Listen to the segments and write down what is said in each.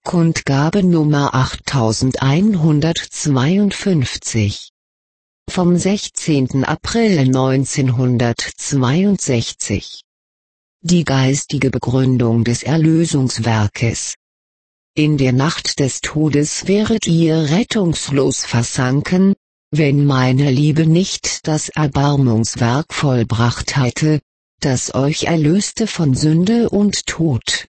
Kundgabe Nummer 8152. Vom 16. April 1962. Die geistige Begründung des Erlösungswerkes. In der Nacht des Todes wäret ihr rettungslos versanken, wenn meine Liebe nicht das Erbarmungswerk vollbracht hätte, das euch erlöste von Sünde und Tod.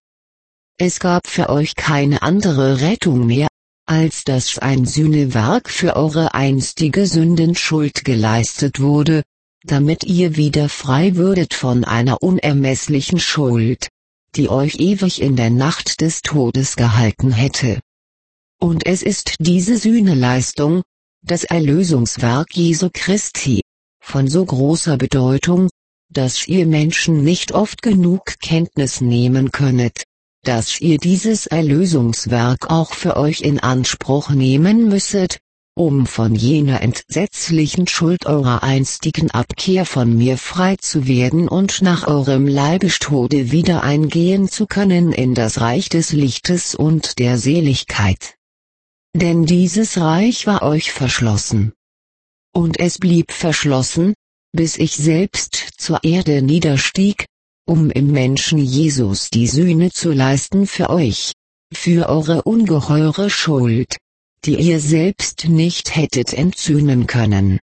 Es gab für euch keine andere Rettung mehr, als dass ein Sühnewerk für eure einstige Sündenschuld geleistet wurde, damit ihr wieder frei würdet von einer unermesslichen Schuld, die euch ewig in der Nacht des Todes gehalten hätte. Und es ist diese Sühneleistung, das Erlösungswerk Jesu Christi, von so großer Bedeutung, dass ihr Menschen nicht oft genug Kenntnis nehmen könnet, dass ihr dieses Erlösungswerk auch für euch in Anspruch nehmen müsset, um von jener entsetzlichen Schuld eurer einstigen Abkehr von mir frei zu werden und nach eurem Leibestode wieder eingehen zu können in das Reich des Lichtes und der Seligkeit. Denn dieses Reich war euch verschlossen. Und es blieb verschlossen, bis ich selbst zur Erde niederstieg, um im Menschen Jesus die Sühne zu leisten für euch, für eure ungeheure Schuld, die ihr selbst nicht hättet entsühnen können.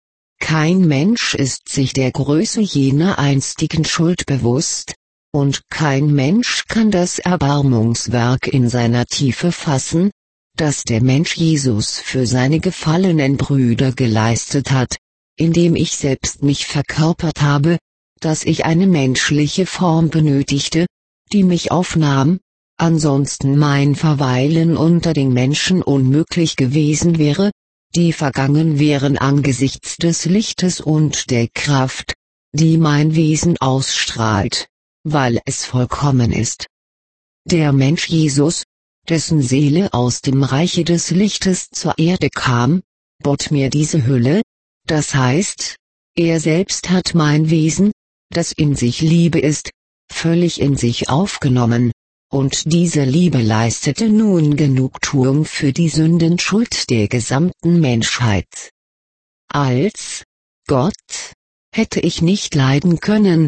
Kein Mensch ist sich der Größe jener einstigen Schuld bewusst, und kein Mensch kann das Erbarmungswerk in seiner Tiefe fassen, das der Mensch Jesus für seine gefallenen Brüder geleistet hat, indem ich selbst mich verkörpert habe, dass ich eine menschliche Form benötigte, die mich aufnahm, ansonsten mein Verweilen unter den Menschen unmöglich gewesen wäre, die vergangen wären angesichts des Lichtes und der Kraft, die mein Wesen ausstrahlt, weil es vollkommen ist. Der Mensch Jesus, dessen Seele aus dem Reiche des Lichtes zur Erde kam, bot mir diese Hülle, das heißt, er selbst hat mein Wesen, das in sich Liebe ist, völlig in sich aufgenommen, und diese Liebe leistete nun Genugtuung für die Sündenschuld der gesamten Menschheit. Als Gott hätte ich nicht leiden können,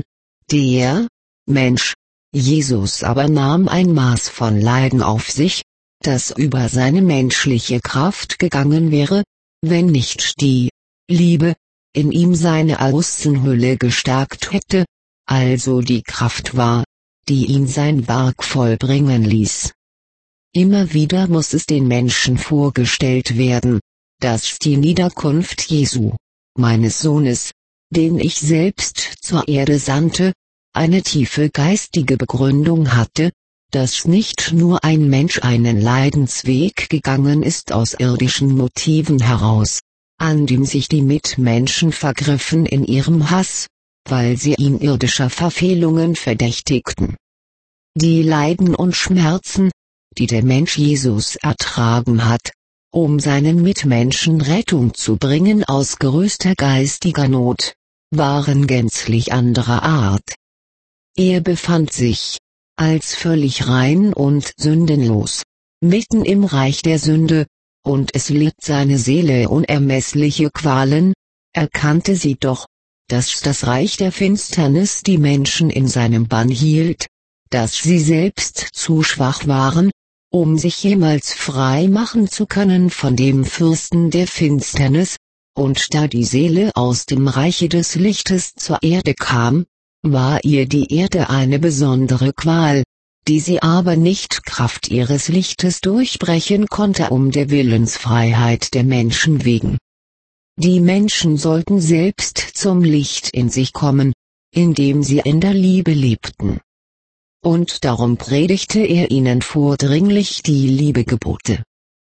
der Mensch, Jesus aber nahm ein Maß von Leiden auf sich, das über seine menschliche Kraft gegangen wäre, wenn nicht die Liebe in ihm seine Außenhülle gestärkt hätte, also die Kraft war, die ihn sein Werk vollbringen ließ. Immer wieder muss es den Menschen vorgestellt werden, dass die Niederkunft Jesu, meines Sohnes, den ich selbst zur Erde sandte, eine tiefe geistige Begründung hatte, dass nicht nur ein Mensch einen Leidensweg gegangen ist aus irdischen Motiven heraus, an dem sich die Mitmenschen vergriffen in ihrem Hass, weil sie ihn irdischer Verfehlungen verdächtigten. Die Leiden und Schmerzen, die der Mensch Jesus ertragen hat, um seinen Mitmenschen Rettung zu bringen aus größter geistiger Not, waren gänzlich anderer Art. Er befand sich, als völlig rein und sündenlos, mitten im Reich der Sünde, und es litt seine Seele unermessliche Qualen, erkannte sie doch, dass das Reich der Finsternis die Menschen in seinem Bann hielt, dass sie selbst zu schwach waren, um sich jemals frei machen zu können von dem Fürsten der Finsternis, und da die Seele aus dem Reiche des Lichtes zur Erde kam, war ihr die Erde eine besondere Qual, die sie aber nicht Kraft ihres Lichtes durchbrechen konnte um der Willensfreiheit der Menschen wegen. Die Menschen sollten selbst zum Licht in sich kommen, indem sie in der Liebe lebten. Und darum predigte er ihnen vordringlich die Liebegebote.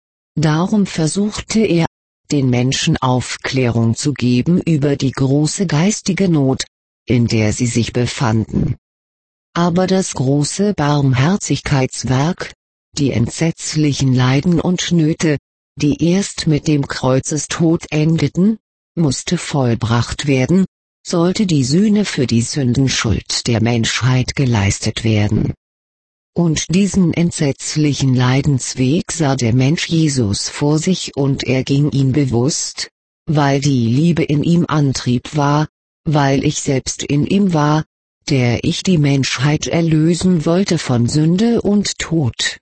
Darum versuchte er, den Menschen Aufklärung zu geben über die große geistige Not, in der sie sich befanden. Aber das große Barmherzigkeitswerk, die entsetzlichen Leiden und Nöte, die erst mit dem Kreuzestod endeten, musste vollbracht werden, sollte die Sühne für die Sündenschuld der Menschheit geleistet werden. Und diesen entsetzlichen Leidensweg sah der Mensch Jesus vor sich und er ging ihn bewusst, weil die Liebe in ihm Antrieb war, weil ich selbst in ihm war, der ich die Menschheit erlösen wollte von Sünde und Tod.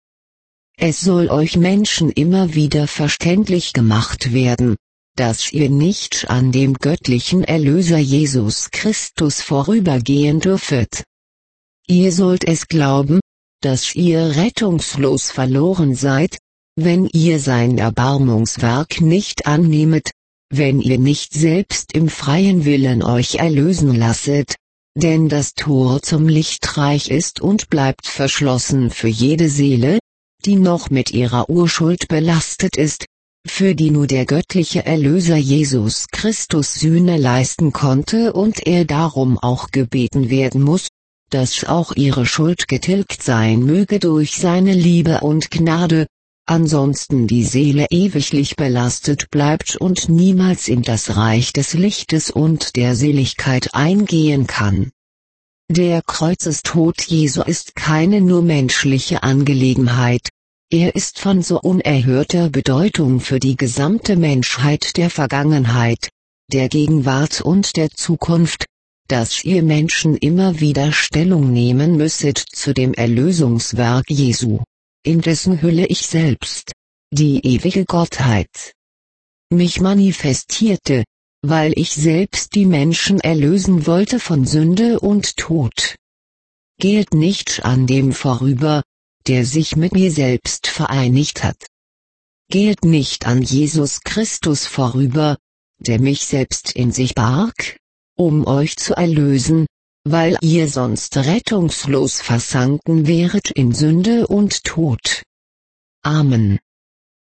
Es soll euch Menschen immer wieder verständlich gemacht werden, dass ihr nicht an dem göttlichen Erlöser Jesus Christus vorübergehen dürfet. Ihr sollt es glauben, dass ihr rettungslos verloren seid, wenn ihr sein Erbarmungswerk nicht annehmet, wenn ihr nicht selbst im freien Willen euch erlösen lasset, denn das Tor zum Lichtreich ist und bleibt verschlossen für jede Seele, die noch mit ihrer Urschuld belastet ist, für die nur der göttliche Erlöser Jesus Christus Sühne leisten konnte und er darum auch gebeten werden muss, dass auch ihre Schuld getilgt sein möge durch seine Liebe und Gnade, ansonsten die Seele ewiglich belastet bleibt und niemals in das Reich des Lichtes und der Seligkeit eingehen kann. Der Kreuzestod Jesu ist keine nur menschliche Angelegenheit, er ist von so unerhörter Bedeutung für die gesamte Menschheit der Vergangenheit, der Gegenwart und der Zukunft, dass ihr Menschen immer wieder Stellung nehmen müsset zu dem Erlösungswerk Jesu, in dessen Hülle ich selbst, die ewige Gottheit, mich manifestierte, weil ich selbst die Menschen erlösen wollte von Sünde und Tod. Geht nicht an dem vorüber, der sich mit mir selbst vereinigt hat. Geht nicht an Jesus Christus vorüber, der mich selbst in sich barg, um euch zu erlösen, weil ihr sonst rettungslos versanken wäret in Sünde und Tod. Amen.